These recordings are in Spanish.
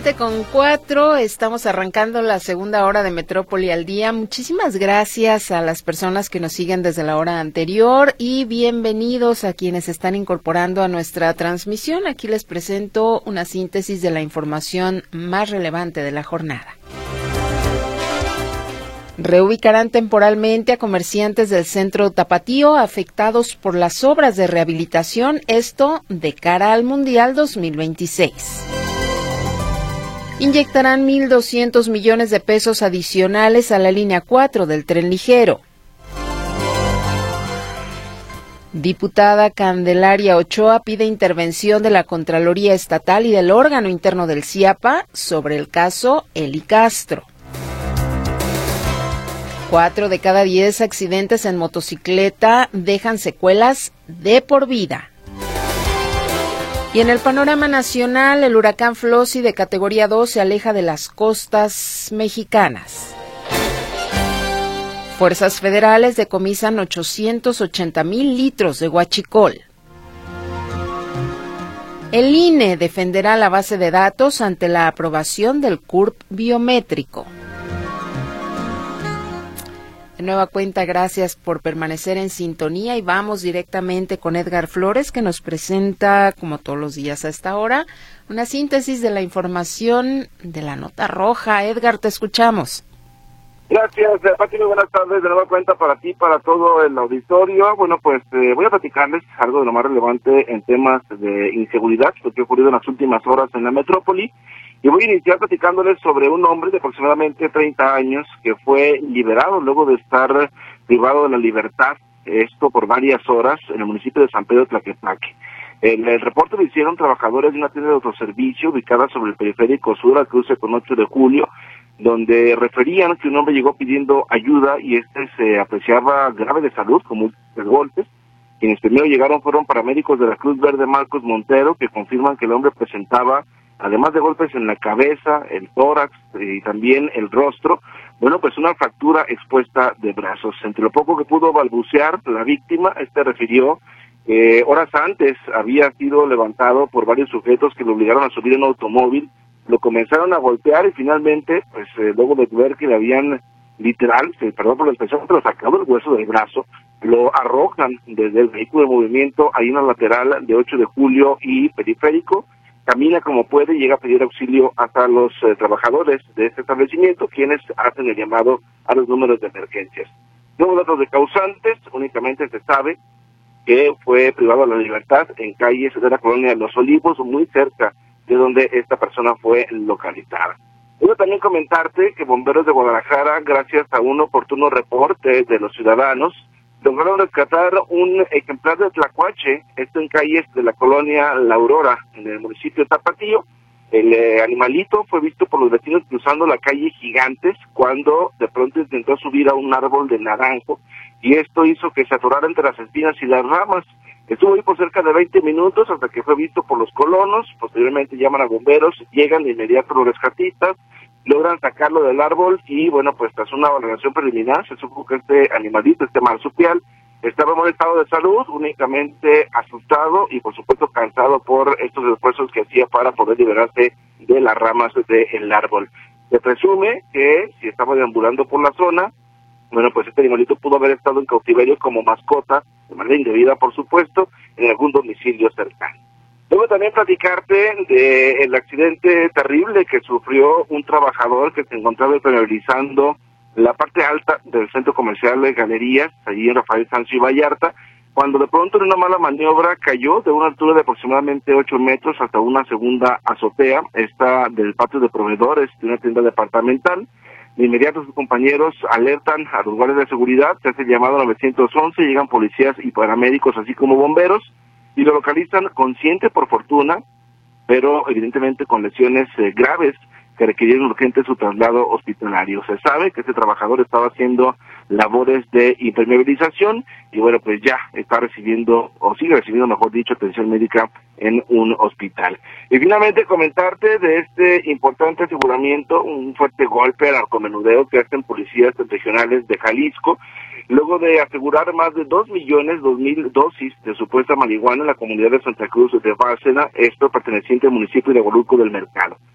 7:04, estamos arrancando la segunda hora de Metrópoli al día. Muchísimas gracias a las personas que nos siguen desde la hora anterior y bienvenidos a quienes están incorporando a nuestra transmisión. Aquí les presento una síntesis de la información más relevante de la jornada. Reubicarán temporalmente a comerciantes del centro Tapatío afectados por las obras de rehabilitación, esto de cara al Mundial 2026. Inyectarán 1,200 millones de pesos adicionales a la línea 4 del tren ligero. Diputada Candelaria Ochoa pide intervención de la Contraloría Estatal y del órgano interno del CIAPA sobre el caso Eli Castro. 4 de cada 10 accidentes en motocicleta dejan secuelas de por vida. Y en el panorama nacional, el huracán Flossie de categoría 2 se aleja de las costas mexicanas. Fuerzas federales decomisan 880,000 litros de huachicol. El INE defenderá la base de datos ante la aprobación del CURP biométrico. De nueva cuenta, gracias por permanecer en sintonía y vamos directamente con Edgar Flores, que nos presenta, como todos los días a esta hora, una síntesis de la información de la nota roja. Edgar, te escuchamos. Gracias, Pati, muy buenas tardes. De nueva cuenta para ti, para todo el auditorio. Bueno, pues voy a platicarles algo de lo más relevante en temas de inseguridad, lo que ha ocurrido en las últimas horas en la metrópoli. Y voy a iniciar platicándoles sobre un hombre de aproximadamente 30 años que fue liberado luego de estar privado de la libertad, esto por varias horas, en el municipio de San Pedro Tlaquepaque. El reporte lo hicieron trabajadores de una tienda de autoservicio ubicada sobre el periférico sur al cruce con 8 de julio, donde referían que un hombre llegó pidiendo ayuda y se apreciaba grave de salud, con múltiples golpes. Quienes primero llegaron fueron paramédicos de la Cruz Verde Marcos Montero, que confirman que el hombre presentaba, además de golpes en la cabeza, el tórax y también el rostro, bueno, pues una fractura expuesta de brazos. Entre lo poco que pudo balbucear la víctima, refirió que horas antes había sido levantado por varios sujetos que lo obligaron a subir en un automóvil, lo comenzaron a golpear y finalmente, pues luego de ver que le habían perdón por la expresión, pero sacado el hueso del brazo, lo arrojan desde el vehículo de movimiento ahí en la lateral de 8 de julio y periférico. Camina como puede y llega a pedir auxilio hasta los trabajadores de este establecimiento, quienes hacen el llamado a los números de emergencias. Nuevos datos de causantes, únicamente se sabe que fue privado de la libertad en calles de la colonia Los Olivos, muy cerca de donde esta persona fue localizada. Quiero también comentarte que bomberos de Guadalajara, gracias a un oportuno reporte de los ciudadanos, lograron rescatar un ejemplar de tlacuache, esto en calles de la colonia La Aurora, en el municipio de Tapatío. El animalito fue visto por los vecinos cruzando la calle Gigantes cuando de pronto intentó subir a un árbol de naranjo y esto hizo que se atorara entre las espinas y las ramas. Estuvo ahí por cerca de 20 minutos hasta que fue visto por los colonos. Posteriormente llaman a bomberos, llegan de inmediato los rescatistas, logran sacarlo del árbol y bueno, pues tras una valoración preliminar se supo que este animalito, este marsupial, estaba en buen estado de salud, únicamente asustado y por supuesto cansado por estos esfuerzos que hacía para poder liberarse de las ramas del árbol. Se presume que si estaba deambulando por la zona, bueno, pues este animalito pudo haber estado en cautiverio como mascota, de manera indebida por supuesto, en algún domicilio cercano. Debo también platicarte del accidente terrible que sufrió un trabajador que se encontraba impermeabilizando la parte alta del centro comercial de Galerías, allí en Rafael Sanzio y Vallarta, cuando de pronto en una mala maniobra cayó de una altura de aproximadamente 8 metros hasta una segunda azotea, esta del patio de proveedores de una tienda departamental. De inmediato sus compañeros alertan a los guardias de seguridad, se hace el llamado 911, llegan policías y paramédicos así como bomberos y lo localizan consciente por fortuna, pero evidentemente con lesiones graves que requirieron urgente su traslado hospitalario. Se sabe que este trabajador estaba haciendo labores de impermeabilización y bueno, pues ya está recibiendo, o sigue recibiendo, mejor dicho, atención médica en un hospital. Y finalmente comentarte de este importante aseguramiento, un fuerte golpe al narcomenudeo que hacen policías regionales de Jalisco, luego de asegurar más de 2.002.000 dosis de supuesta marihuana en la comunidad de Santa Cruz de Bárcena, esto perteneciente al municipio de Hualulco del Mercado.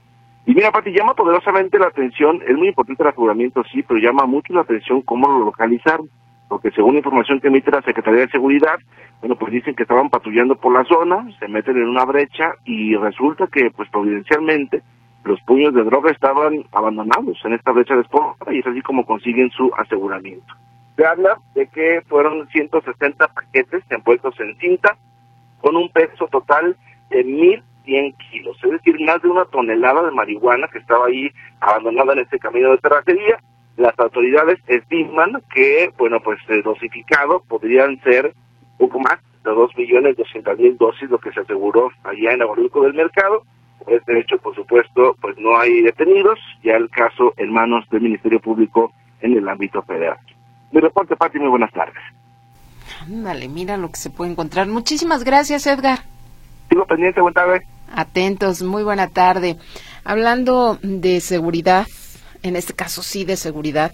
Y mira, Pati, llama poderosamente la atención, es muy importante el aseguramiento, sí, pero llama mucho la atención cómo lo localizaron, porque según la información que emite la Secretaría de Seguridad, bueno, pues dicen que estaban patrullando por la zona, se meten en una brecha y resulta que, pues providencialmente, los puños de droga estaban abandonados en esta brecha de espora y es así como consiguen su aseguramiento. Se habla de que fueron 160 paquetes envueltos en cinta con un peso total de 1,100 kilos, es decir, más de 1 tonelada de marihuana que estaba ahí abandonada en este camino de terracería. Las autoridades estiman que, bueno, pues dosificado podrían ser poco más de 2.200.000 dosis, lo que se aseguró allá en Agualuco del Mercado. Por este hecho, por supuesto, pues no hay detenidos, ya el caso en manos del Ministerio Público en el ámbito federal. Mi reporte, Pati, muy buenas tardes. Ándale, mira lo que se puede encontrar. Muchísimas gracias, Edgar. Sigo pendiente, buena tarde. Atentos, muy buena tarde. Hablando de seguridad, en este caso sí de seguridad,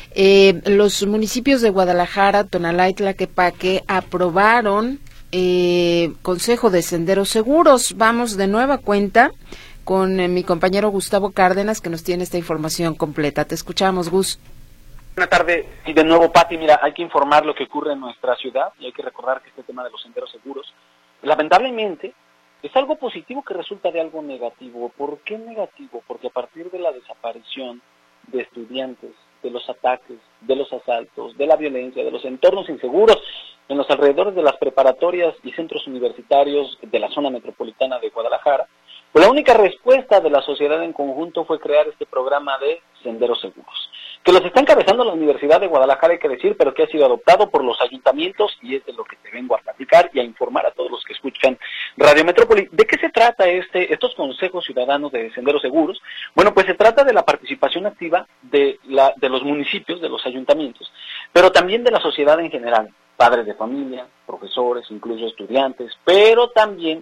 los municipios de Guadalajara, Tonalá y Tlaquepaque aprobaron Consejo de Senderos Seguros. Vamos de nueva cuenta con mi compañero Gustavo Cárdenas, que nos tiene esta información completa. Te escuchamos, Gus. Buenas tardes, y de nuevo, Pati, mira, hay que informar lo que ocurre en nuestra ciudad y hay que recordar que este tema de los senderos seguros, lamentablemente, es algo positivo que resulta de algo negativo. ¿Por qué negativo? Porque a partir de la desaparición de estudiantes, de los ataques, de los asaltos, de la violencia, de los entornos inseguros en los alrededores de las preparatorias y centros universitarios de la zona metropolitana de Guadalajara, pues la única respuesta de la sociedad en conjunto fue crear este programa de senderos seguros, que los está encabezando la Universidad de Guadalajara, hay que decir, pero que ha sido adoptado por los ayuntamientos, y es de lo que te vengo a platicar y a informar a todos los que escuchan Radio Metrópoli. ¿De qué se trata estos consejos ciudadanos de senderos seguros? Bueno, pues se trata de la participación activa de los municipios, de los ayuntamientos, pero también de la sociedad en general, padres de familia, profesores, incluso estudiantes, pero también,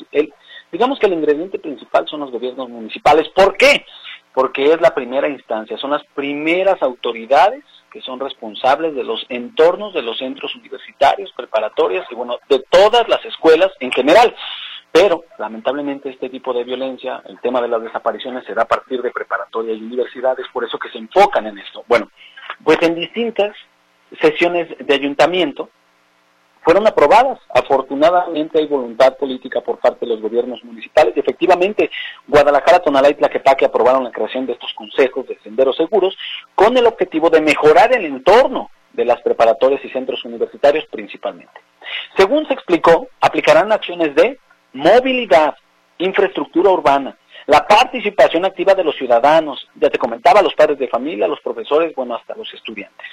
digamos que el ingrediente principal son los gobiernos municipales. ¿Por qué? Porque es la primera instancia, son las primeras autoridades que son responsables de los entornos de los centros universitarios, preparatorias y, bueno, de todas las escuelas en general. Pero, lamentablemente, este tipo de violencia, el tema de las desapariciones, se da a partir de preparatoria y universidades, por eso que se enfocan en esto. Bueno, pues en distintas sesiones de ayuntamiento fueron aprobadas. Afortunadamente hay voluntad política por parte de los gobiernos municipales y efectivamente Guadalajara, Tonalá y Tlaquepaque aprobaron la creación de estos consejos de senderos seguros con el objetivo de mejorar el entorno de las preparatorias y centros universitarios principalmente. Según se explicó, aplicarán acciones de movilidad, infraestructura urbana, la participación activa de los ciudadanos, ya te comentaba, los padres de familia, los profesores, bueno, hasta los estudiantes.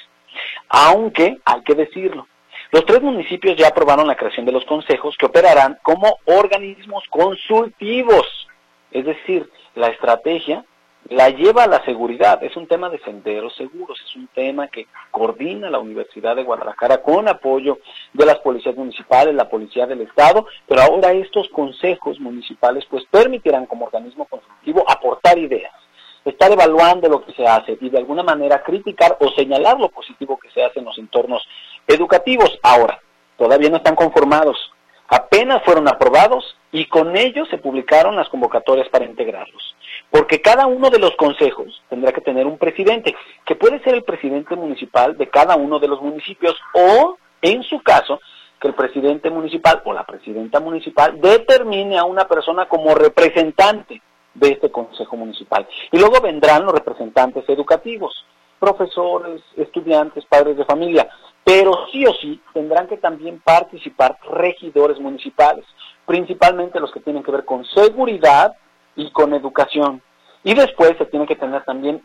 Aunque, hay que decirlo, los 3 municipios ya aprobaron la creación de los consejos que operarán como organismos consultivos. Es decir, la estrategia la lleva a la seguridad. Es un tema de senderos seguros, es un tema que coordina la Universidad de Guadalajara con apoyo de las policías municipales, la Policía del Estado, pero ahora estos consejos municipales pues permitirán como organismo consultivo aportar ideas, estar evaluando lo que se hace y de alguna manera criticar o señalar lo positivo que se hace en los entornos educativos. Ahora, todavía no están conformados, apenas fueron aprobados y con ellos se publicaron las convocatorias para integrarlos, porque cada uno de los consejos tendrá que tener un presidente, que puede ser el presidente municipal de cada uno de los municipios o, en su caso, que el presidente municipal o la presidenta municipal determine a una persona como representante de este consejo municipal. Y luego vendrán los representantes educativos, profesores, estudiantes, padres de familia, pero sí o sí tendrán que también participar regidores municipales, principalmente los que tienen que ver con seguridad y con educación. Y después se tiene que tener también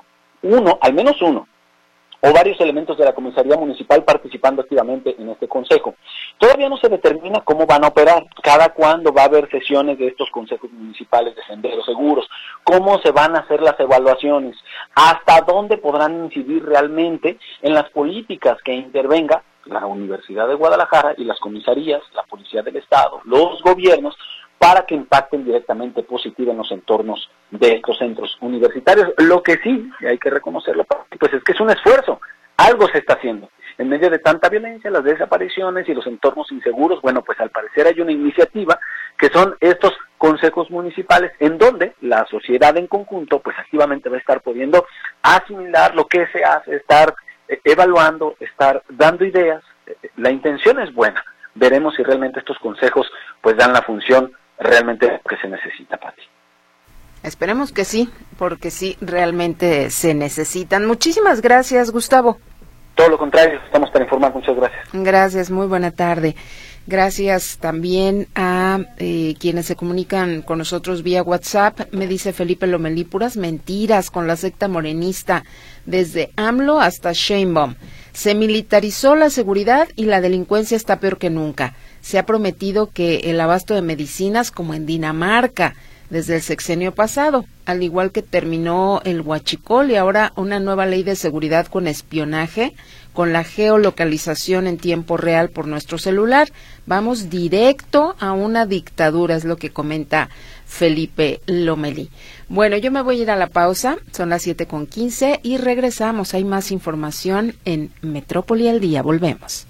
al menos uno, o varios elementos de la comisaría municipal participando activamente en este consejo. Todavía no se determina cómo van a operar, cada cuándo va a haber sesiones de estos consejos municipales de senderos seguros, cómo se van a hacer las evaluaciones, hasta dónde podrán incidir realmente en las políticas que intervenga la Universidad de Guadalajara y las comisarías, la Policía del Estado, los gobiernos, para que impacten directamente positivo en los entornos de estos centros universitarios. Lo que sí, y hay que reconocerlo, pues es que es un esfuerzo, algo se está haciendo. En medio de tanta violencia, las desapariciones y los entornos inseguros, bueno, pues al parecer hay una iniciativa que son estos consejos municipales, en donde la sociedad en conjunto, pues activamente va a estar pudiendo asimilar lo que se hace, estar evaluando, estar dando ideas. La intención es buena. Veremos si realmente estos consejos pues dan la función realmente que se necesita, Pati. Esperemos que sí, porque sí, realmente se necesitan. Muchísimas gracias, Gustavo. Todo lo contrario, estamos para informar. Muchas gracias. Gracias, muy buena tarde. Gracias también a quienes se comunican con nosotros vía WhatsApp. Me dice Felipe Lomelí, puras mentiras con la secta morenista, desde AMLO hasta Sheinbaum. Se militarizó la seguridad y la delincuencia está peor que nunca. Se ha prometido que el abasto de medicinas, como en Dinamarca, desde el sexenio pasado, al igual que terminó el huachicol y ahora una nueva ley de seguridad con espionaje, con la geolocalización en tiempo real por nuestro celular. Vamos directo a una dictadura, es lo que comenta Felipe Lomelí. Bueno, yo me voy a ir a la pausa, son las 7:15 y regresamos. Hay más información en Metrópoli al Día. Volvemos.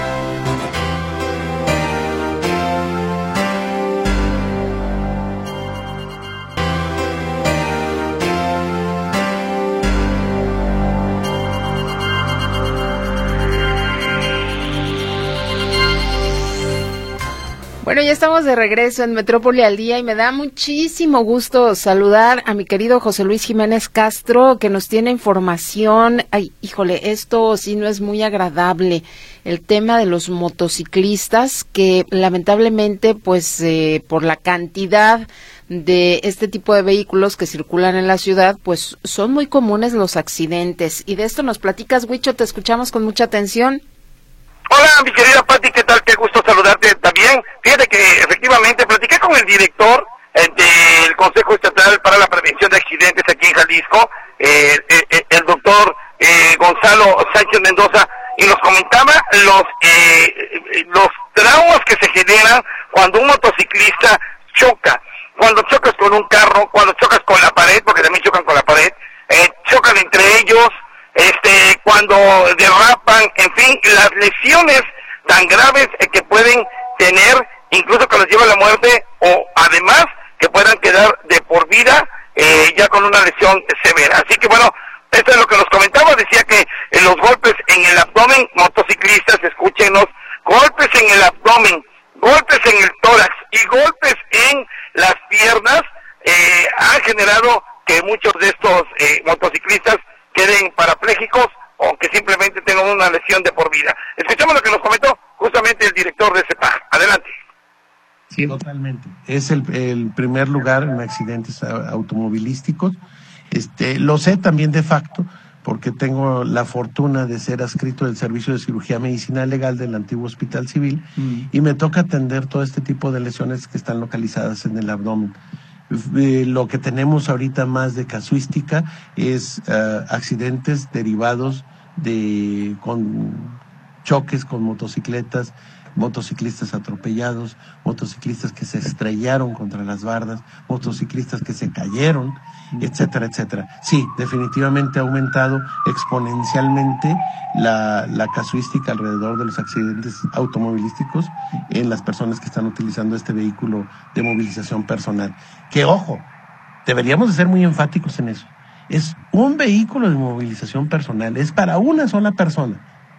Bueno, ya estamos de regreso en Metrópoli al Día y me da muchísimo gusto saludar a mi querido José Luis Jiménez Castro, que nos tiene información. Ay, híjole, esto sí no es muy agradable, el tema de los motociclistas que lamentablemente, pues por la cantidad de este tipo de vehículos que circulan en la ciudad, pues son muy comunes los accidentes. Y de esto nos platicas, Huicho, te escuchamos con mucha atención. Hola, mi querida Pati, ¿qué tal? Qué gusto saludarte también. Fíjate que efectivamente platiqué con el director del Consejo Estatal para la Prevención de Accidentes aquí en Jalisco, el doctor Gonzalo Sánchez Mendoza, y nos comentaba los traumas que se generan cuando un motociclista choca. Cuando chocas con un carro, cuando chocas con la pared, porque también chocan con la pared, chocan entre ellos, cuando derrapan, en fin, las lesiones tan graves que pueden tener, incluso que los lleva a la muerte, o además que puedan quedar de por vida ya con una lesión severa. Así que bueno, esto es lo que nos comentaba, decía que los golpes en el abdomen, motociclistas, escúchenos, golpes en el abdomen, golpes en el tórax y golpes en las piernas han generado que muchos de estos motociclistas queden parapléjicos o que simplemente tengan una lesión de por vida. Escuchamos lo que nos comentó justamente el director de CEPAG. Adelante. Sí, totalmente. Es el primer lugar en accidentes automovilísticos. Lo sé también de facto, porque tengo la fortuna de ser adscrito del Servicio de Cirugía Medicina Legal del antiguo Hospital Civil, y me toca atender todo este tipo de lesiones que están localizadas en el abdomen. Lo que tenemos ahorita más de casuística es accidentes derivados con choques con motocicletas, motociclistas atropellados, motociclistas que se estrellaron contra las bardas, motociclistas que se cayeron, etcétera, etcétera. Sí, definitivamente ha aumentado exponencialmente la casuística alrededor de los accidentes automovilísticos en las personas que están utilizando este vehículo de movilización personal. Que ojo, deberíamos de ser muy enfáticos en eso. Es un vehículo de movilización personal, es para una sola persona.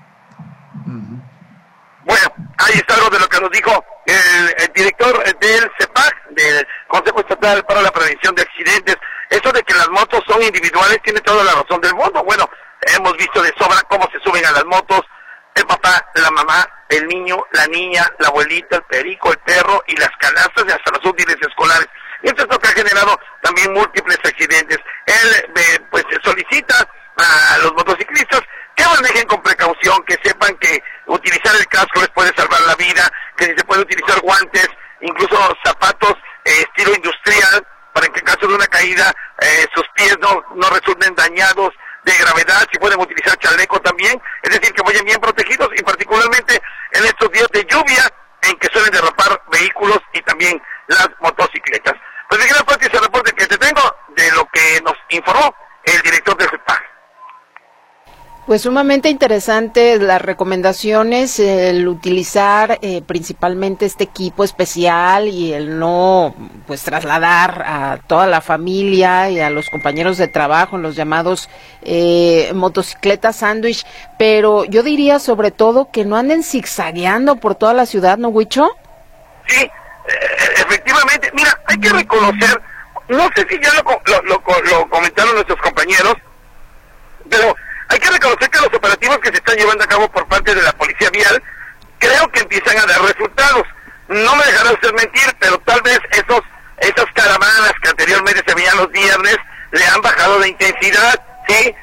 Bueno, ahí está algo de lo que nos dijo el director del CEPAG, del Consejo Estatal para la Prevención de Accidentes. Eso de que las motos son individuales tiene toda la razón del mundo. Bueno, hemos visto de sobra cómo se suben a las motos el papá, la mamá, el niño, la niña, la abuelita, el perico, el perro y las canastas y hasta los útiles escolares. Y esto es lo que ha generado también múltiples accidentes. Él pues solicita a los motociclistas que manejen con precaución, que sepan que utilizar el casco les puede salvar la vida, que se puede utilizar guantes, incluso zapatos estilo industrial, para que en caso de una caída sus pies no resulten dañados de gravedad. Si pueden utilizar chaleco también, es decir, que vayan bien protegidos, y particularmente en estos días de lluvia en que suelen derrapar vehículos y también las motocicletas. Pues de gran parte ese reporte que te tengo de lo que nos informó el director del CEPAG. Pues Pues sumamente interesante las recomendaciones, el utilizar principalmente este equipo especial y el no pues trasladar a toda la familia y a los compañeros de trabajo en los llamados motocicletas sándwich, pero yo diría sobre todo que no anden zigzagueando por toda la ciudad, ¿no, Huicho? Sí, efectivamente, mira, hay que reconocer, no sé si ya lo comentaron nuestros compañeros, pero hay que reconocer que los operativos que se están llevando a cabo por parte de la Policía Vial, creo que empiezan a dar resultados. No me dejará usted mentir, pero tal vez esas caravanas que anteriormente se veían los viernes, le han bajado de intensidad, ¿sí?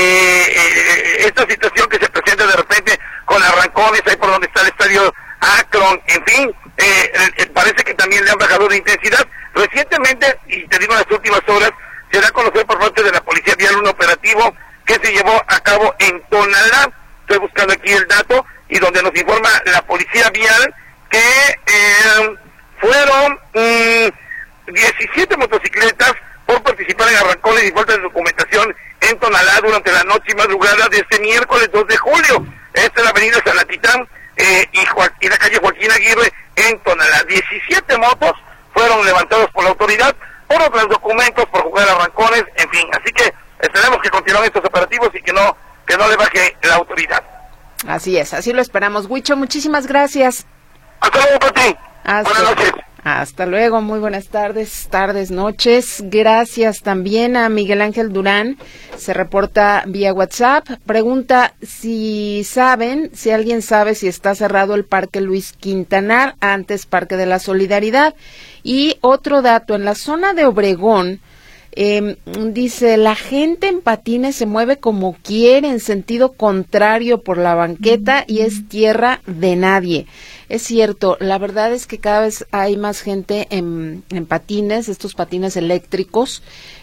Esta situación que se presenta de repente con arrancones ahí por donde está el estadio Akron, en fin, parece que también le han bajado de intensidad. Recientemente, y te digo en las últimas horas, se da a conocer por parte de la Policía Vial un operativo que se llevó a cabo en Tonalá. Estoy buscando aquí el dato, y donde nos informa la Policía Vial que fueron 17 motocicletas por participar en arrancones y falta de documentación en Tonalá durante la noche y madrugada de este miércoles 2 de julio. Esta es la avenida Salatitán y la calle Joaquín Aguirre en Tonalá. 17 motos fueron levantados por la autoridad por otros documentos, por jugar arrancones, en fin. Así que esperemos que continúen estos operativos y que no le baje la autoridad. Así es, así lo esperamos. Huicho, muchísimas gracias. Hasta luego, Pati. Buenas noches. Hasta luego, muy buenas tardes, noches. Gracias también a Miguel Ángel Durán, se reporta vía WhatsApp. Pregunta si alguien sabe si está cerrado el Parque Luis Quintanar, antes Parque de la Solidaridad. Y otro dato, en la zona de Obregón, dice, la gente en patines se mueve como quiere, en sentido contrario por la banqueta y es tierra de nadie. Es cierto, la verdad es que cada vez hay más gente en patines, estos patines eléctricos.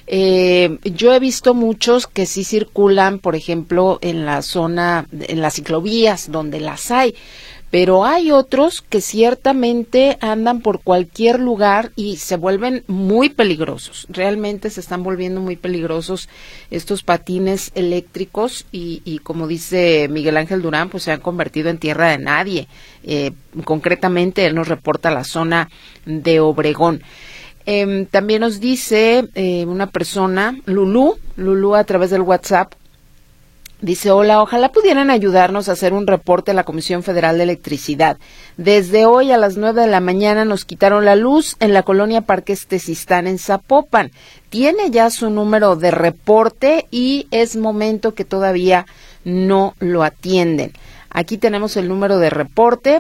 Yo he visto muchos que sí circulan, por ejemplo, en la zona, en las ciclovías donde las hay. Pero hay otros que ciertamente andan por cualquier lugar y se vuelven muy peligrosos. Realmente se están volviendo muy peligrosos estos patines eléctricos y como dice Miguel Ángel Durán, pues se han convertido en tierra de nadie. Concretamente, él nos reporta la zona de Obregón. También nos dice una persona, Lulú a través del WhatsApp, dice, hola, ojalá pudieran ayudarnos a hacer un reporte a la Comisión Federal de Electricidad. Desde hoy a las 9 de la mañana nos quitaron la luz en la colonia Parques Tezistán en Zapopan. Tiene ya su número de reporte y es momento que todavía no lo atienden. Aquí tenemos el número de reporte,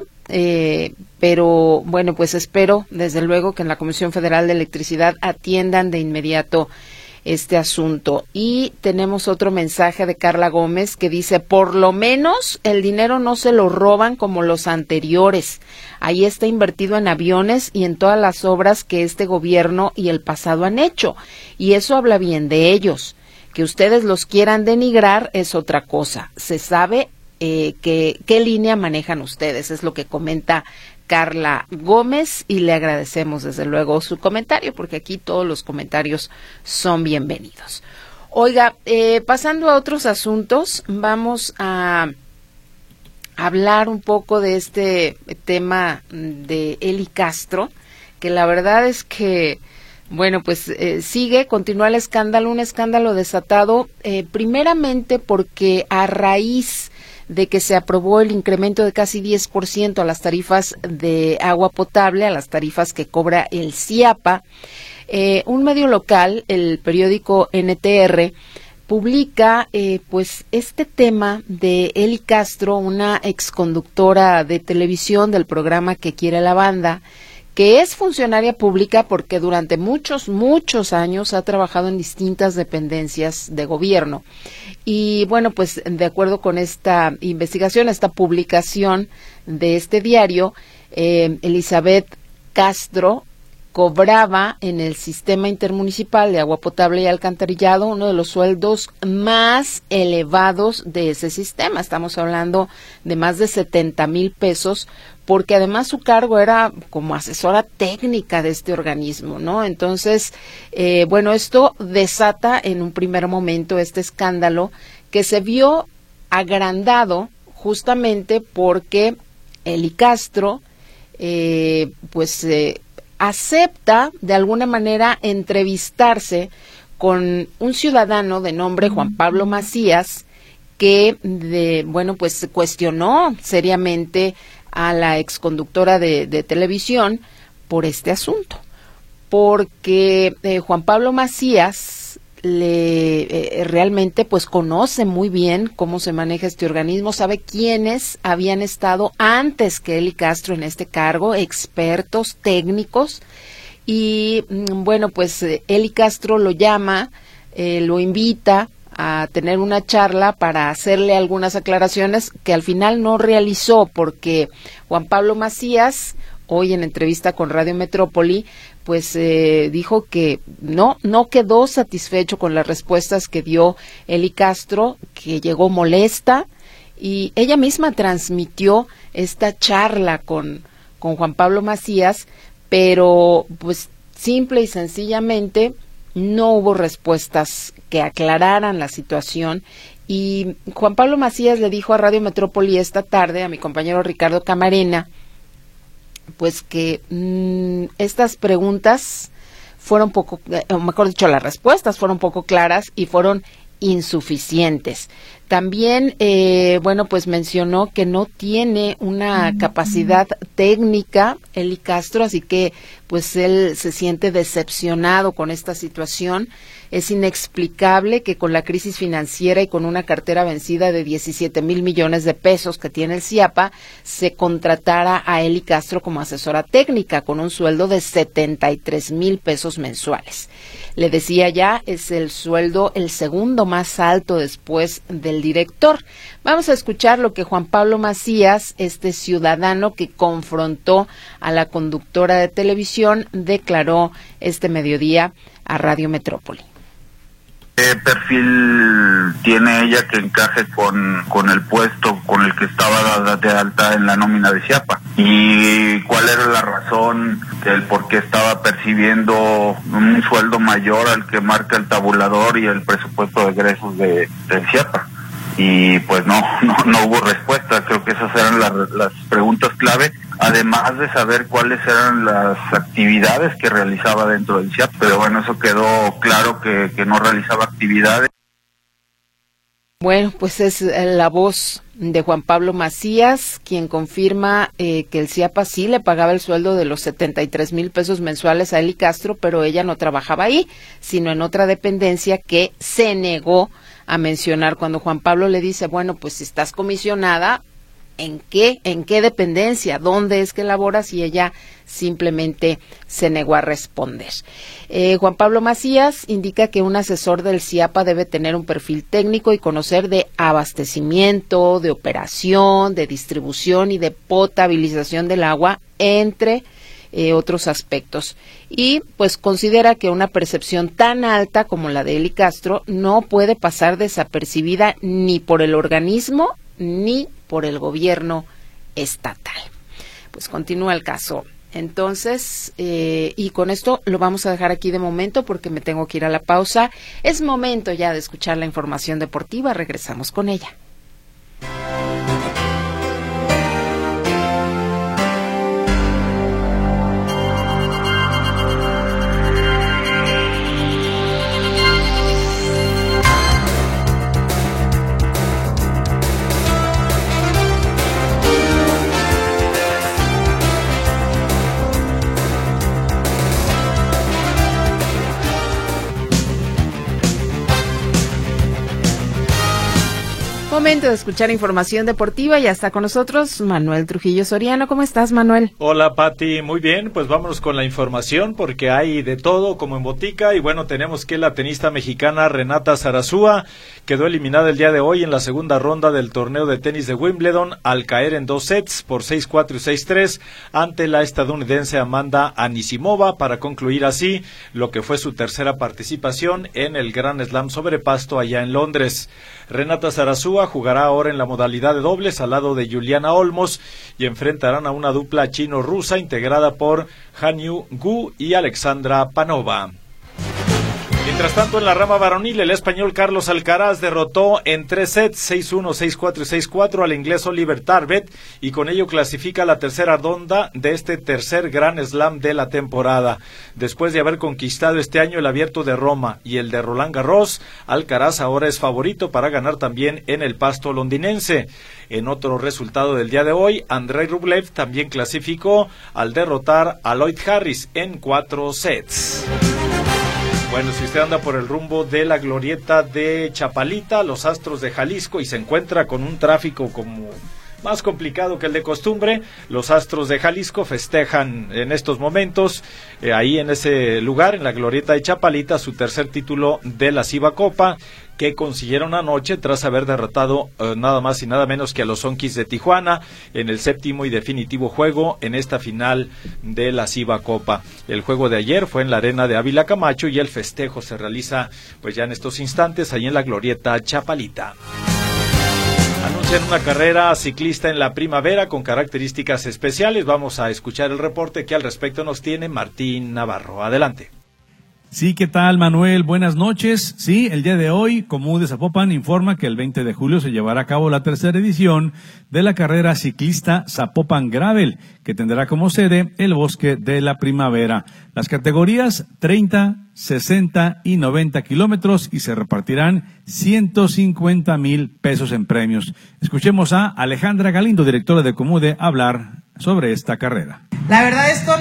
pero bueno, pues espero desde luego que en la Comisión Federal de Electricidad atiendan de inmediato este asunto. Y tenemos otro mensaje de Carla Gómez que dice, por lo menos el dinero no se lo roban como los anteriores. Ahí está invertido en aviones y en todas las obras que este gobierno y el pasado han hecho. Y eso habla bien de ellos. Que ustedes los quieran denigrar es otra cosa. Se sabe qué línea manejan ustedes, es lo que comenta Carla Gómez, y le agradecemos desde luego su comentario, porque aquí todos los comentarios son bienvenidos. Oiga, pasando a otros asuntos, vamos a hablar un poco de este tema de Eli Castro, que la verdad es que, bueno, pues continúa el escándalo, un escándalo desatado, primeramente porque a raíz de que se aprobó el incremento de casi 10% a las tarifas de agua potable, a las tarifas que cobra el CIAPA, un medio local, el periódico NTR, publica pues este tema de Eli Castro, una exconductora de televisión del programa Que Quiere la Banda, que es funcionaria pública porque durante muchos años ha trabajado en distintas dependencias de gobierno. Y bueno, pues de acuerdo con esta investigación, esta publicación de este diario, Elizabeth Castro cobraba en el sistema intermunicipal de agua potable y alcantarillado uno de los sueldos más elevados de ese sistema. Estamos hablando de más de 70,000 pesos, porque además su cargo era como asesora técnica de este organismo, ¿no? Entonces, bueno, esto desata en un primer momento este escándalo que se vio agrandado justamente porque Eli Castro acepta de alguna manera entrevistarse con un ciudadano de nombre Juan Pablo Macías que cuestionó seriamente a la exconductora de televisión por este asunto, porque Juan Pablo Macías realmente pues conoce muy bien cómo se maneja este organismo, sabe quiénes habían estado antes que Eli Castro en este cargo, expertos técnicos, y bueno, pues Eli Castro lo llama, lo invita a tener una charla para hacerle algunas aclaraciones que al final no realizó, porque Juan Pablo Macías, hoy en entrevista con Radio Metrópoli, pues dijo que no quedó satisfecho con las respuestas que dio Eli Castro, que llegó molesta, y ella misma transmitió esta charla con Juan Pablo Macías, pero pues simple y sencillamente no hubo respuestas que aclararan la situación. Y Juan Pablo Macías le dijo a Radio Metrópoli esta tarde, a mi compañero Ricardo Camarena, pues que estas preguntas fueron poco, mejor dicho, las respuestas fueron poco claras y fueron insuficientes. También, pues mencionó que no tiene una capacidad técnica Eli Castro, así que pues él se siente decepcionado con esta situación. Es inexplicable que con la crisis financiera y con una cartera vencida de 17,000 millones de pesos que tiene el CIAPA, se contratara a Eli Castro como asesora técnica con un sueldo de 73,000 pesos mensuales. Le decía ya, es el sueldo el segundo más alto después del director. Vamos a escuchar lo que Juan Pablo Macías, este ciudadano que confrontó a la conductora de televisión, declaró este mediodía a Radio Metrópoli. ¿Qué perfil tiene ella que encaje con el puesto con el que estaba dada de alta en la nómina de CIAPA? ¿Y cuál era la razón del por qué estaba percibiendo un sueldo mayor al que marca el tabulador y el presupuesto de egresos de CIAPA? Y pues no hubo respuesta. Creo que esas eran las preguntas clave, además de saber cuáles eran las actividades que realizaba dentro del CIAP. Pero bueno, eso quedó claro que no realizaba actividades. Bueno, pues es la voz de Juan Pablo Macías, quien confirma que el CIAPA sí le pagaba el sueldo de los 73,000 pesos mensuales a Eli Castro, pero ella no trabajaba ahí, sino en otra dependencia que se negó a mencionar. Cuando Juan Pablo le dice, bueno, pues si estás comisionada, ¿en qué dependencia? ¿Dónde es que laboras? Y ella simplemente se negó a responder. Juan Pablo Macías indica que un asesor del CIAPA debe tener un perfil técnico y conocer de abastecimiento, de operación, de distribución y de potabilización del agua, entre otros aspectos. Y pues considera que una percepción tan alta como la de Eli Castro no puede pasar desapercibida ni por el organismo ni por el gobierno estatal. Pues continúa el caso. Entonces, y con esto lo vamos a dejar aquí de momento porque me tengo que ir a la pausa. Es momento ya de escuchar la información deportiva. Regresamos con ella. Momento de escuchar información deportiva. Ya está con nosotros Manuel Trujillo Soriano. ¿Cómo estás, Manuel? Hola, Pati. Muy bien, pues vámonos con la información porque hay de todo como en botica. Y bueno, tenemos que la tenista mexicana Renata Zarazúa quedó eliminada el día de hoy en la segunda ronda del torneo de tenis de Wimbledon al caer en 2 sets por 6-4 y 6-3 ante la estadounidense Amanda Anisimova para concluir así lo que fue su tercera participación en el Grand Slam sobre pasto allá en Londres. Renata Zarazúa jugará ahora en la modalidad de dobles al lado de Juliana Olmos y enfrentarán a una dupla chino-rusa integrada por Han Yu Gu y Alexandra Panova. Mientras tanto, en la rama varonil, el español Carlos Alcaraz derrotó en 3 sets, 6-1, 6-4 y 6-4 al inglés Oliver Tarbet, y con ello clasifica a la tercera ronda de este tercer Grand Slam de la temporada. Después de haber conquistado este año el Abierto de Roma y el de Roland Garros, Alcaraz ahora es favorito para ganar también en el pasto londinense. En otro resultado del día de hoy, Andrei Rublev también clasificó al derrotar a Lloyd Harris en 4 sets. Bueno, si usted anda por el rumbo de la glorieta de Chapalita, los Astros de Jalisco, y se encuentra con un tráfico como más complicado que el de costumbre, los Astros de Jalisco festejan en estos momentos, ahí en ese lugar, en la glorieta de Chapalita, su tercer título de la Ciba Copa, que consiguieron anoche tras haber derrotado nada más y nada menos que a los Zonkis de Tijuana en el séptimo y definitivo juego en esta final de la Ciba Copa. El juego de ayer fue en la arena de Ávila Camacho y el festejo se realiza pues ya en estos instantes ahí en la glorieta Chapalita. Anuncian una carrera ciclista en la primavera con características especiales. Vamos a escuchar el reporte que al respecto nos tiene Martín Navarro. Adelante. Sí, ¿qué tal, Manuel? Buenas noches. Sí, el día de hoy, Comú de Zapopan informa que el 20 de julio se llevará a cabo la tercera edición de la carrera ciclista Zapopan Gravel, que tendrá como sede el Bosque de la Primavera. Las categorías 30, 60 y 90 kilómetros y se repartirán 150,000 pesos en premios. Escuchemos a Alejandra Galindo, directora de Comude, hablar sobre esta carrera. La verdad, esto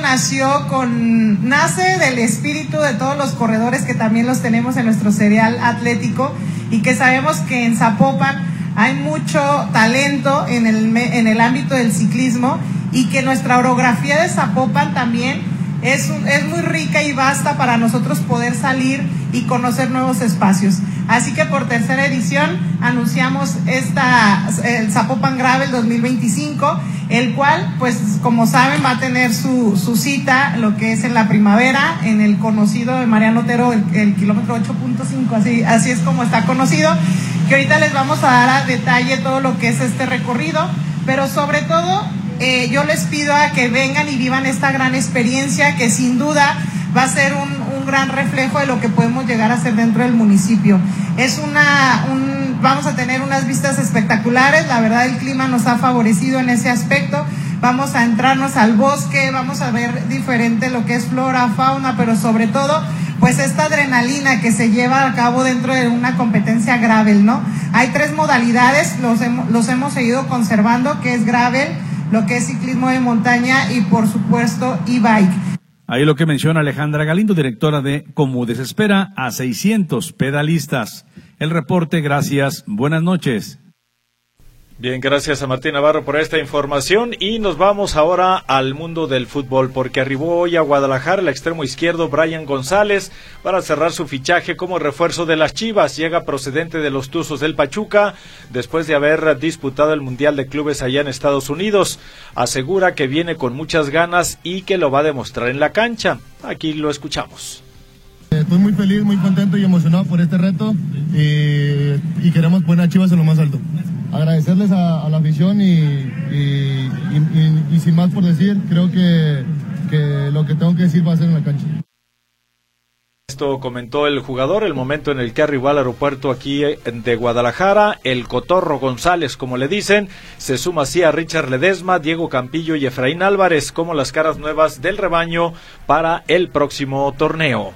nace del espíritu de todos los corredores que también los tenemos en nuestro serial atlético y que sabemos que en Zapopan hay mucho talento en el ámbito del ciclismo y que nuestra orografía de Zapopan también es muy rica y vasta para nosotros poder salir y conocer nuevos espacios. Así que por tercera edición anunciamos el Zapopan Gravel 2025, el cual, pues como saben, va a tener su cita, lo que es en la primavera, en el conocido de Mariano Otero, el kilómetro 8.5, así es como está conocido, que ahorita les vamos a dar a detalle todo lo que es este recorrido, pero sobre todo yo les pido a que vengan y vivan esta gran experiencia que sin duda va a ser un gran reflejo de lo que podemos llegar a hacer dentro del municipio. Vamos a tener unas vistas espectaculares, la verdad el clima nos ha favorecido en ese aspecto. Vamos a entrarnos al bosque, vamos a ver diferente lo que es flora, fauna, pero sobre todo pues esta adrenalina que se lleva a cabo dentro de una competencia gravel, ¿no? Hay 3 modalidades, los hemos seguido conservando, que es gravel, lo que es ciclismo de montaña y por supuesto e-bike. Ahí lo que menciona Alejandra Galindo, directora de Comude. Se espera a 600 pedalistas. El reporte, gracias, buenas noches. Bien, gracias a Martín Navarro por esta información y nos vamos ahora al mundo del fútbol porque arribó hoy a Guadalajara el extremo izquierdo Brian González para cerrar su fichaje como refuerzo de las Chivas. Llega procedente de los Tuzos del Pachuca después de haber disputado el Mundial de Clubes allá en Estados Unidos. Asegura que viene con muchas ganas y que lo va a demostrar en la cancha. Aquí lo escuchamos. Estoy muy feliz, muy contento y emocionado por este reto y queremos poner a Chivas en lo más alto. Agradecerles a la afición y sin más por decir, creo que lo que tengo que decir va a ser en la cancha. Esto comentó el jugador, el momento en el que arribó al aeropuerto aquí de Guadalajara, el Cotorro González, como le dicen, se suma así a Richard Ledesma, Diego Campillo y Efraín Álvarez como las caras nuevas del rebaño para el próximo torneo.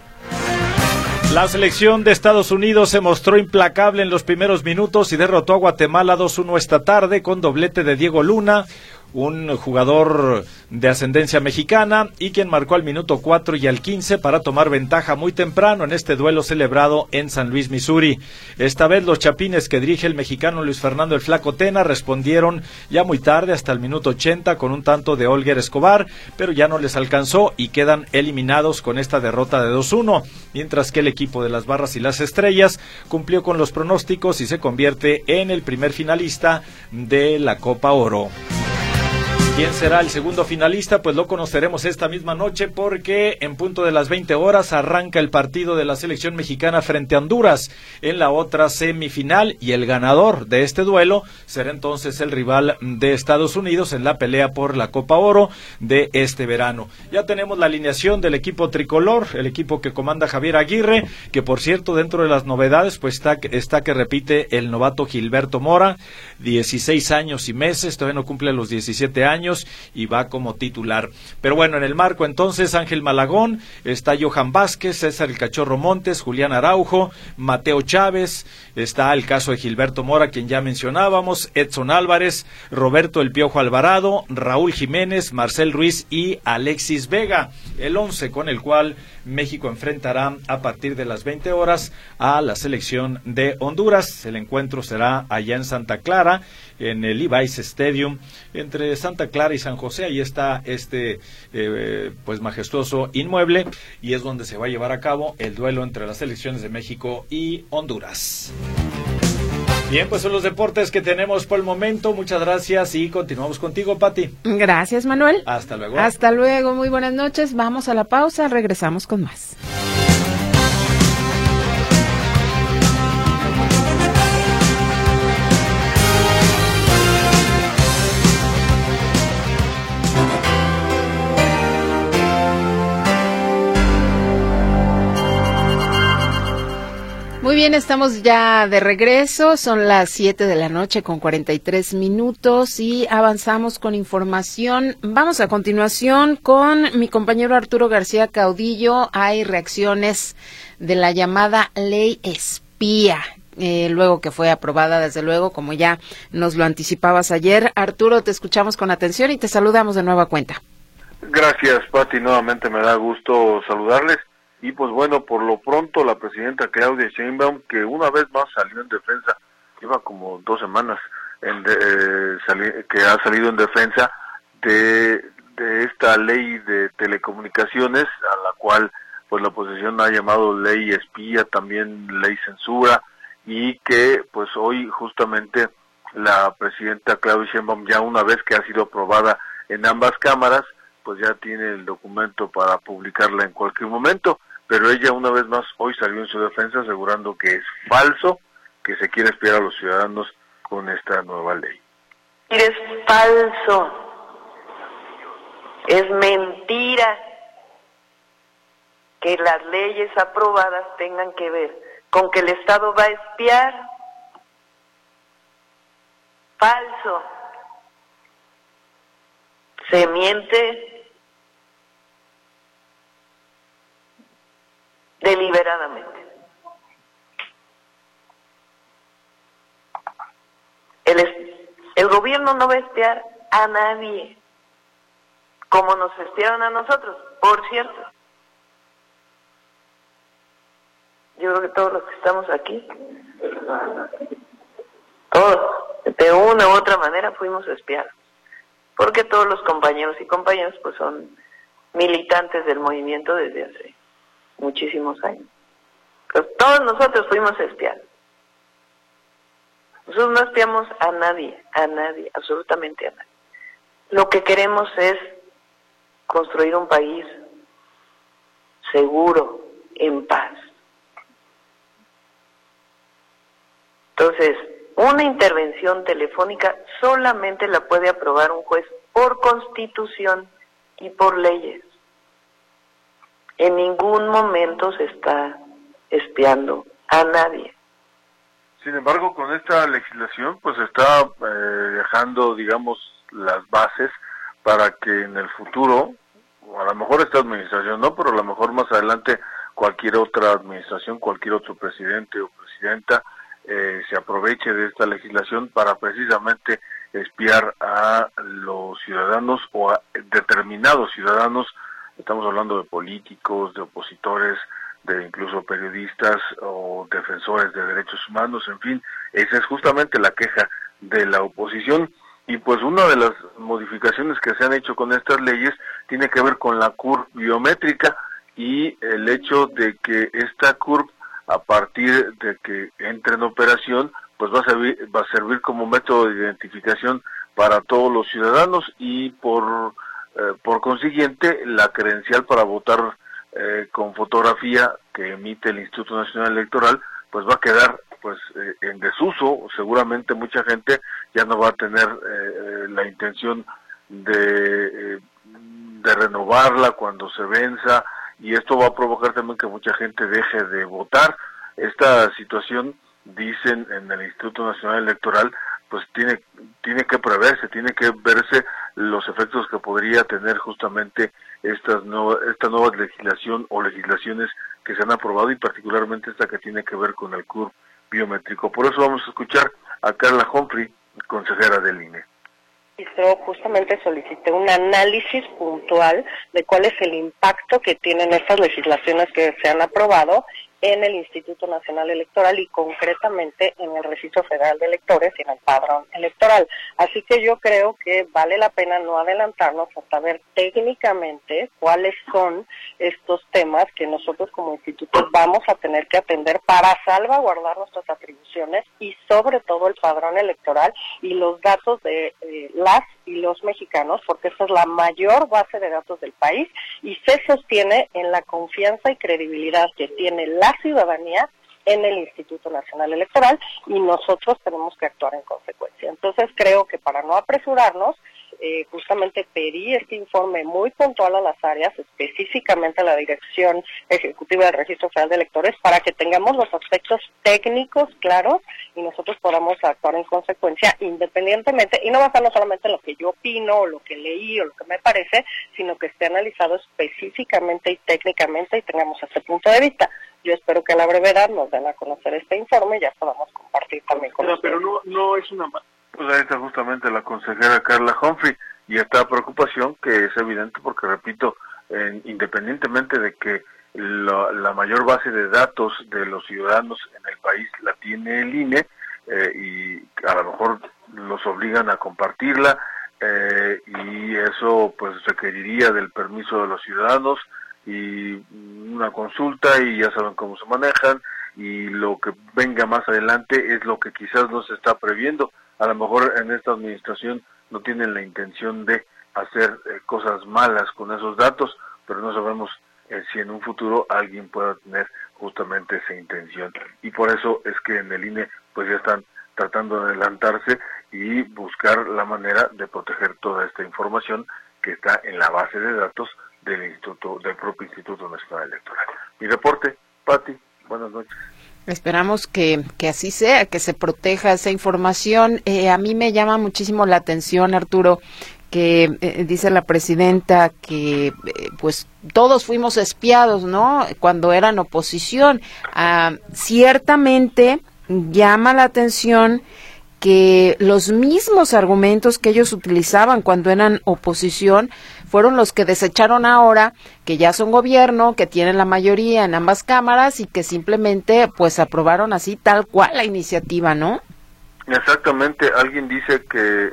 La selección de Estados Unidos se mostró implacable en los primeros minutos y derrotó a Guatemala 2-1 esta tarde con doblete de Diego Luna, un jugador de ascendencia mexicana y quien marcó al minuto 4 y al 15 para tomar ventaja muy temprano en este duelo celebrado en San Luis, Missouri. Esta vez los chapines que dirige el mexicano Luis Fernando el Flaco Tena respondieron ya muy tarde hasta el minuto 80 con un tanto de Olger Escobar, pero ya no les alcanzó y quedan eliminados con esta derrota de 2-1, mientras que el equipo de las Barras y las Estrellas cumplió con los pronósticos y se convierte en el primer finalista de la Copa Oro. ¿Quién será el segundo finalista? Pues lo conoceremos esta misma noche porque en punto de las 20 horas arranca el partido de la selección mexicana frente a Honduras en la otra semifinal y el ganador de este duelo será entonces el rival de Estados Unidos en la pelea por la Copa Oro de este verano. Ya tenemos la alineación del equipo tricolor, el equipo que comanda Javier Aguirre, que por cierto dentro de las novedades pues está que repite el novato Gilberto Mora, 16 años y meses, todavía no cumple los 17 años y va como titular. Pero bueno, en el marco entonces Ángel Malagón, está Johan Vázquez, César el Cachorro Montes, Julián Araujo, Mateo Chávez, está el caso de Gilberto Mora, quien ya mencionábamos, Edson Álvarez, Roberto El Piojo Alvarado, Raúl Jiménez, Marcel Ruiz y Alexis Vega, el 11 con el cual México enfrentará a partir de las 20 horas a la selección de Honduras. El encuentro será allá en Santa Clara, en el Levi's Stadium, entre Santa Clara y San José. Ahí está este pues majestuoso inmueble y es donde se va a llevar a cabo el duelo entre las selecciones de México y Honduras. Bien, pues son los deportes que tenemos por el momento. Muchas gracias y continuamos contigo, Pati. Gracias, Manuel. Hasta luego. Hasta luego, muy buenas noches. Vamos a la pausa, regresamos con más. Muy bien, estamos ya de regreso, son las 7 de la noche con 43 minutos y avanzamos con información. Vamos a continuación con mi compañero Arturo García Caudillo. Hay reacciones de la llamada ley espía, luego que fue aprobada, desde luego, como ya nos lo anticipabas ayer. Arturo, te escuchamos con atención y te saludamos de nueva cuenta. Gracias, Pati, nuevamente me da gusto saludarles. Y pues bueno, por lo pronto la presidenta Claudia Sheinbaum, que una vez más salió en defensa, lleva como 2 semanas que ha salido en defensa de esta ley de telecomunicaciones, a la cual pues la oposición ha llamado ley espía, también ley censura, y que pues hoy justamente la presidenta Claudia Sheinbaum, ya una vez que ha sido aprobada en ambas cámaras, pues ya tiene el documento para publicarla en cualquier momento. Pero ella una vez más hoy salió en su defensa asegurando que es falso que se quiere espiar a los ciudadanos con esta nueva ley. Es falso, es mentira que las leyes aprobadas tengan que ver con que el Estado va a espiar. Falso. Se miente deliberadamente. El gobierno no va a espiar a nadie, como nos espiaron a nosotros, por cierto. Yo creo que todos los que estamos aquí, todos, de una u otra manera fuimos espiados, porque todos los compañeros y compañeras pues son militantes del movimiento desde hace muchísimos años. Pero todos nosotros fuimos espiados. Nosotros no espiamos a nadie, absolutamente a nadie. Lo que queremos es construir un país seguro, en paz. Entonces, una intervención telefónica solamente la puede aprobar un juez por Constitución y por leyes. En ningún momento se está espiando a nadie. Sin embargo, con esta legislación, pues está dejando, digamos, las bases para que en el futuro, o a lo mejor esta administración no, pero a lo mejor más adelante cualquier otra administración, cualquier otro presidente o presidenta se aproveche de esta legislación para precisamente espiar a los ciudadanos o a determinados ciudadanos. Estamos hablando de políticos, de opositores, de incluso periodistas o defensores de derechos humanos, en fin, esa es justamente la queja de la oposición. Y pues una de las modificaciones que se han hecho con estas leyes tiene que ver con la CURP biométrica y el hecho de que esta CURP, a partir de que entre en operación, pues va a servir como método de identificación para todos los ciudadanos y por consiguiente la credencial para votar con fotografía que emite el Instituto Nacional Electoral pues va a quedar en desuso. Seguramente mucha gente ya no va a tener la intención de renovarla cuando se venza, y esto va a provocar también que mucha gente deje de votar. Esta situación, dicen en el Instituto Nacional Electoral, pues tiene que preverse, tiene que verse los efectos que podría tener justamente esta nueva legislación o legislaciones que se han aprobado, y particularmente esta que tiene que ver con el CURP biométrico. Por eso vamos a escuchar a Carla Humphrey, consejera del INE. Justamente solicité un análisis puntual de cuál es el impacto que tienen estas legislaciones que se han aprobado en el Instituto Nacional Electoral y concretamente en el Registro Federal de Electores y en el Padrón Electoral. Así que yo creo que vale la pena no adelantarnos hasta ver técnicamente cuáles son estos temas que nosotros como instituto vamos a tener que atender para salvaguardar nuestras atribuciones y sobre todo el Padrón Electoral y los datos de las y los mexicanos, porque esa es la mayor base de datos del país y se sostiene en la confianza y credibilidad que tiene la ciudadanía en el Instituto Nacional Electoral, y nosotros tenemos que actuar en consecuencia. Entonces creo que para no apresurarnos, justamente pedí este informe muy puntual a las áreas, específicamente a la Dirección Ejecutiva del Registro Federal de Electores, para que tengamos los aspectos técnicos claros y nosotros podamos actuar en consecuencia independientemente, y no basarnos solamente en lo que yo opino o lo que leí o lo que me parece, sino que esté analizado específicamente y técnicamente y tengamos ese punto de vista. Yo espero que a la brevedad nos den a conocer este informe y ya podamos compartir también con ustedes. Pero no es una... Pues ahí está justamente la consejera Carla Humphrey, y esta preocupación que es evidente porque, repito, independientemente de que la mayor base de datos de los ciudadanos en el país la tiene el INE, y a lo mejor los obligan a compartirla, y eso pues requeriría del permiso de los ciudadanos y una consulta, y ya saben cómo se manejan, y lo que venga más adelante es lo que quizás no se está previendo. A lo mejor en esta administración no tienen la intención de hacer cosas malas con esos datos, pero no sabemos si en un futuro alguien pueda tener justamente esa intención. Y por eso es que en el INE pues ya están tratando de adelantarse y buscar la manera de proteger toda esta información que está en la base de datos del propio Instituto Nacional Electoral. Mi reporte, Pati, buenas noches. Esperamos que así sea, que se proteja esa información. A mí me llama muchísimo la atención, Arturo, que dice la presidenta que pues todos fuimos espiados, ¿no?, cuando eran oposición. Ciertamente llama la atención que los mismos argumentos que ellos utilizaban cuando eran oposición fueron los que desecharon ahora, que ya son gobierno, que tienen la mayoría en ambas cámaras y que simplemente pues aprobaron así tal cual la iniciativa, ¿no? Exactamente. Alguien dice que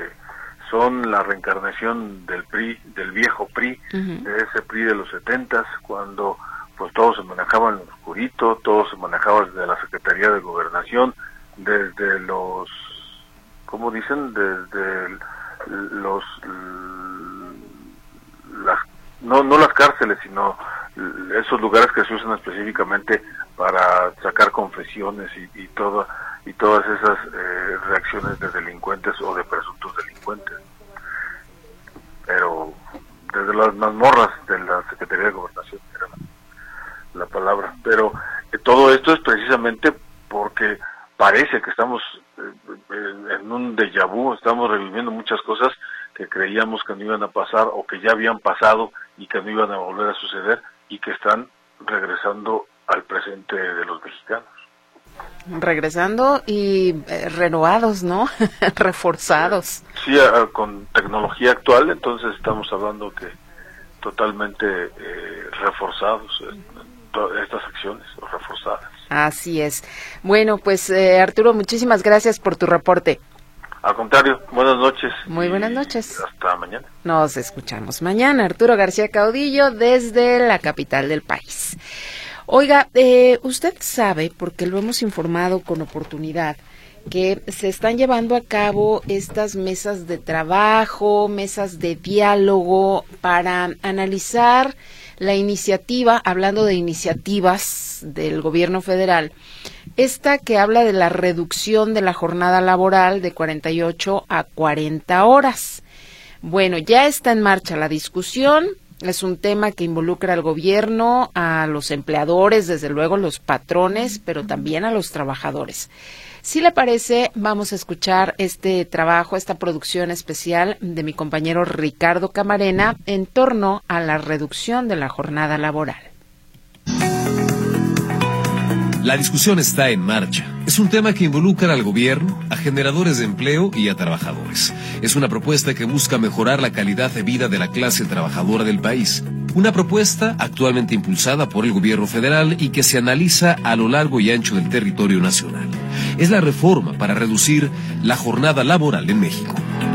son la reencarnación del PRI, del viejo PRI, de ese PRI de los 70s, cuando pues todo se manejaba en lo oscurito, todo se manejaba desde la Secretaría de Gobernación, desde los, ¿cómo dicen? Desde los, no las cárceles, sino esos lugares que se usan específicamente para sacar confesiones y todas esas reacciones de delincuentes o de presuntos delincuentes. Pero desde las mazmorras de la Secretaría de Gobernación era la palabra. Pero todo esto es precisamente porque parece que estamos en un déjà vu, estamos reviviendo muchas cosas que creíamos que no iban a pasar o que ya habían pasado y que no iban a volver a suceder y que están regresando al presente de los mexicanos. Regresando y renovados, ¿no? Reforzados. Sí, con tecnología actual, entonces estamos hablando que totalmente reforzados estas acciones, reforzadas. Así es. Bueno, pues Arturo, muchísimas gracias por tu reporte. Al contrario, buenas noches. Muy buenas noches. Hasta mañana. Nos escuchamos mañana. Arturo García Caudillo desde la capital del país. Oiga, usted sabe, porque lo hemos informado con oportunidad, que se están llevando a cabo estas mesas de trabajo, mesas de diálogo para analizar la iniciativa, hablando de iniciativas del gobierno federal, esta que habla de la reducción de la jornada laboral de 48 a 40 horas. Bueno, ya está en marcha la discusión. Es un tema que involucra al gobierno, a los empleadores, desde luego los patrones, pero también a los trabajadores. Si le parece, vamos a escuchar este trabajo, esta producción especial de mi compañero Ricardo Camarena en torno a la reducción de la jornada laboral. La discusión está en marcha. Es un tema que involucra al gobierno, a generadores de empleo y a trabajadores. Es una propuesta que busca mejorar la calidad de vida de la clase trabajadora del país. Una propuesta actualmente impulsada por el gobierno federal y que se analiza a lo largo y ancho del territorio nacional. Es la reforma para reducir la jornada laboral en México.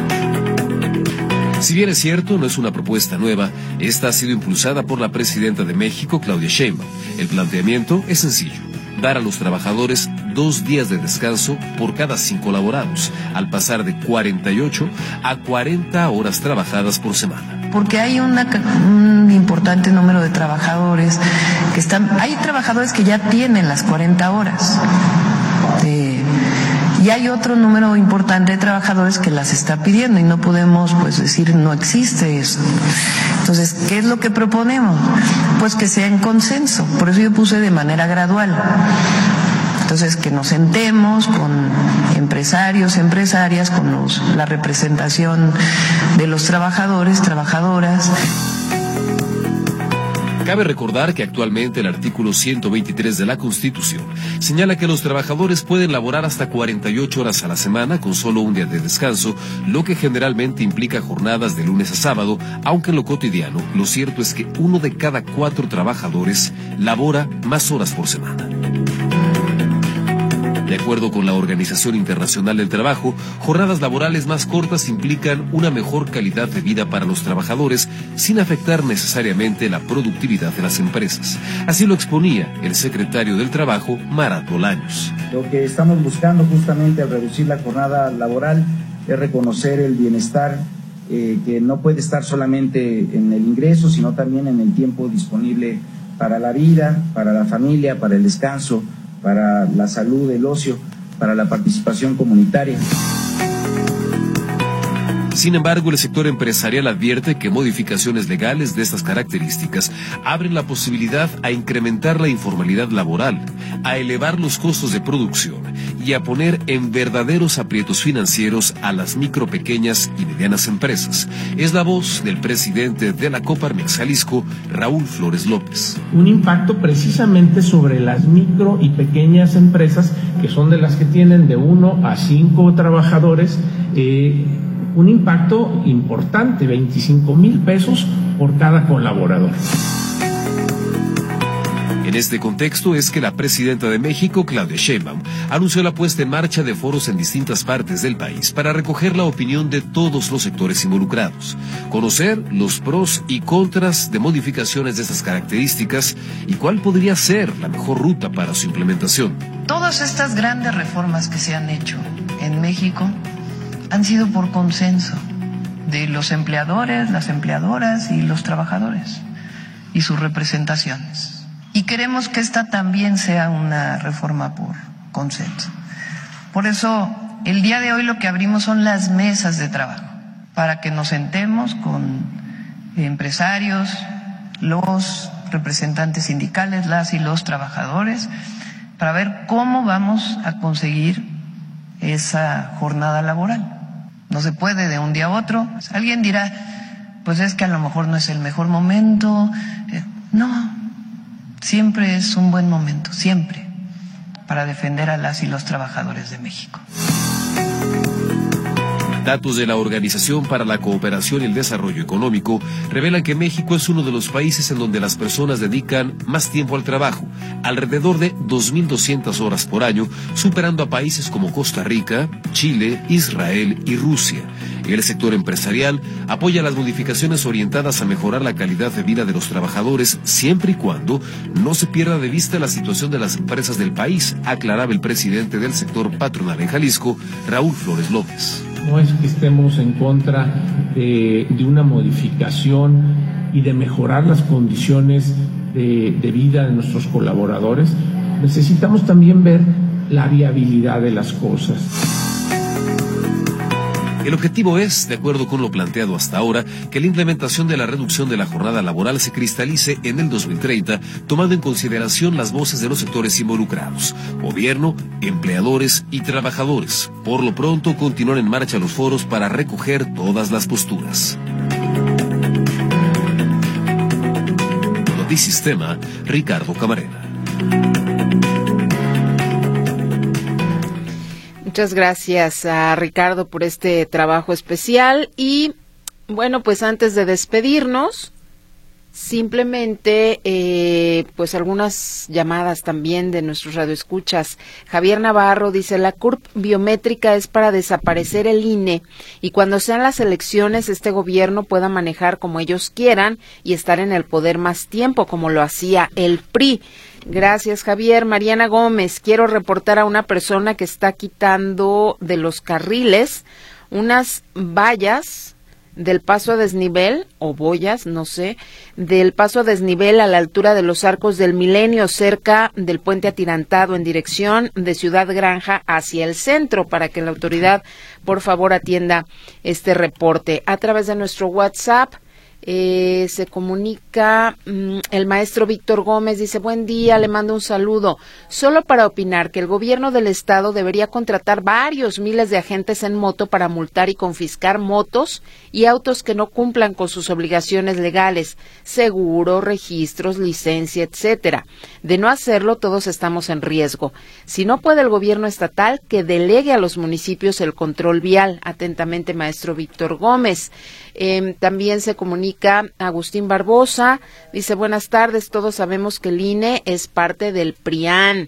Si bien es cierto, no es una propuesta nueva, esta ha sido impulsada por la presidenta de México, Claudia Sheinbaum. El planteamiento es sencillo: dar a los trabajadores 2 días de descanso por cada 5 laborados, al pasar de 48 a 40 horas trabajadas por semana. Porque hay un importante número de trabajadores que hay trabajadores que ya tienen las 40 horas. Y hay otro número importante de trabajadores que las está pidiendo y no podemos decir no existe eso. Entonces, ¿qué es lo que proponemos? Pues que sea en consenso. Por eso yo puse de manera gradual. Entonces, que nos sentemos con empresarios, empresarias, con la representación de los trabajadores, trabajadoras. Cabe recordar que actualmente el artículo 123 de la Constitución señala que los trabajadores pueden laborar hasta 48 horas a la semana con solo un día de descanso, lo que generalmente implica jornadas de lunes a sábado, aunque en lo cotidiano lo cierto es que 1 de cada 4 trabajadores labora más horas por semana. De acuerdo con la Organización Internacional del Trabajo, jornadas laborales más cortas implican una mejor calidad de vida para los trabajadores sin afectar necesariamente la productividad de las empresas. Así lo exponía el secretario del Trabajo, Marat Bolaños. Lo que estamos buscando justamente al reducir la jornada laboral es reconocer el bienestar que no puede estar solamente en el ingreso, sino también en el tiempo disponible para la vida, para la familia, para el descanso, para la salud, el ocio, para la participación comunitaria. Sin embargo, el sector empresarial advierte que modificaciones legales de estas características abren la posibilidad a incrementar la informalidad laboral, a elevar los costos de producción y a poner en verdaderos aprietos financieros a las micro, pequeñas y medianas empresas. Es la voz del presidente de la Coparmex Jalisco, Raúl Flores López. Un impacto precisamente sobre las micro y pequeñas empresas, que son de las que tienen de 1 a 5 trabajadores, un impacto importante, 25,000 pesos por cada colaborador. En este contexto es que la presidenta de México, Claudia Sheinbaum, anunció la puesta en marcha de foros en distintas partes del país para recoger la opinión de todos los sectores involucrados, conocer los pros y contras de modificaciones de estas características y cuál podría ser la mejor ruta para su implementación. Todas estas grandes reformas que se han hecho en México han sido por consenso de los empleadores, las empleadoras y los trabajadores y sus representaciones. Y queremos que esta también sea una reforma por consenso. Por eso, el día de hoy lo que abrimos son las mesas de trabajo, para que nos sentemos con empresarios, los representantes sindicales, las y los trabajadores, para ver cómo vamos a conseguir esa jornada laboral. No se puede de un día a otro. Alguien dirá, pues es que a lo mejor no es el mejor momento. No, siempre es un buen momento, siempre, para defender a las y los trabajadores de México. Datos de la Organización para la Cooperación y el Desarrollo Económico revelan que México es uno de los países en donde las personas dedican más tiempo al trabajo, alrededor de 2.200 horas por año, superando a países como Costa Rica, Chile, Israel y Rusia. El sector empresarial apoya las modificaciones orientadas a mejorar la calidad de vida de los trabajadores siempre y cuando no se pierda de vista la situación de las empresas del país, aclaraba el presidente del sector patronal en Jalisco, Raúl Flores López. No es que estemos en contra de una modificación y de mejorar las condiciones de vida de nuestros colaboradores. Necesitamos también ver la viabilidad de las cosas. El objetivo es, de acuerdo con lo planteado hasta ahora, que la implementación de la reducción de la jornada laboral se cristalice en el 2030, tomando en consideración las voces de los sectores involucrados, gobierno, empleadores y trabajadores. Por lo pronto, continúan en marcha los foros para recoger todas las posturas. Notisistema, Ricardo Camarena. Muchas gracias a Ricardo por este trabajo especial y bueno, pues antes de despedirnos, simplemente pues algunas llamadas también de nuestros radioescuchas. Javier Navarro dice, la CURP biométrica es para desaparecer el INE y cuando sean las elecciones este gobierno pueda manejar como ellos quieran y estar en el poder más tiempo como lo hacía el PRI. Gracias, Javier. Mariana Gómez, quiero reportar a una persona que está quitando de los carriles unas vallas del paso a desnivel, o boyas, no sé, del paso a desnivel a la altura de los Arcos del Milenio, cerca del puente atirantado en dirección de Ciudad Granja hacia el centro, para que la autoridad, por favor, atienda este reporte. A través de nuestro WhatsApp, se comunica el maestro Víctor Gómez, dice, buen día, le mando un saludo, solo para opinar que el gobierno del estado debería contratar varios miles de agentes en moto para multar y confiscar motos y autos que no cumplan con sus obligaciones legales, seguro, registros, licencia, etcétera. De no hacerlo, todos estamos en riesgo. Si no puede el gobierno estatal, que delegue a los municipios el control vial. Atentamente, maestro Víctor Gómez. También se comunica Agustín Barbosa, dice, buenas tardes, todos sabemos que el INE es parte del PRIAN.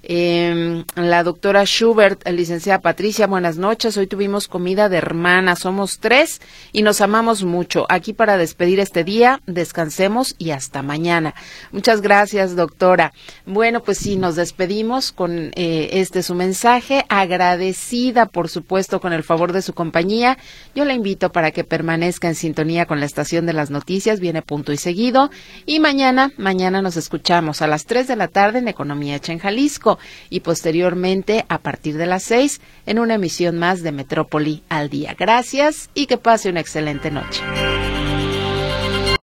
La doctora Schubert, licenciada Patricia, buenas noches, hoy tuvimos comida de hermanas, somos 3 y nos amamos mucho. Aquí para despedir este día, descansemos y hasta mañana. Muchas gracias, doctora. Bueno, pues sí, nos despedimos con su mensaje, agradecida por supuesto con el favor de su compañía. Yo la invito para que permanezca en sintonía con la estación de las noticias, viene punto y seguido, y mañana nos escuchamos a las 3 de la tarde en Economía Hecha en Jalisco, y posteriormente a partir de las 6 en una emisión más de Metrópoli al Día. Gracias y que pase una excelente noche.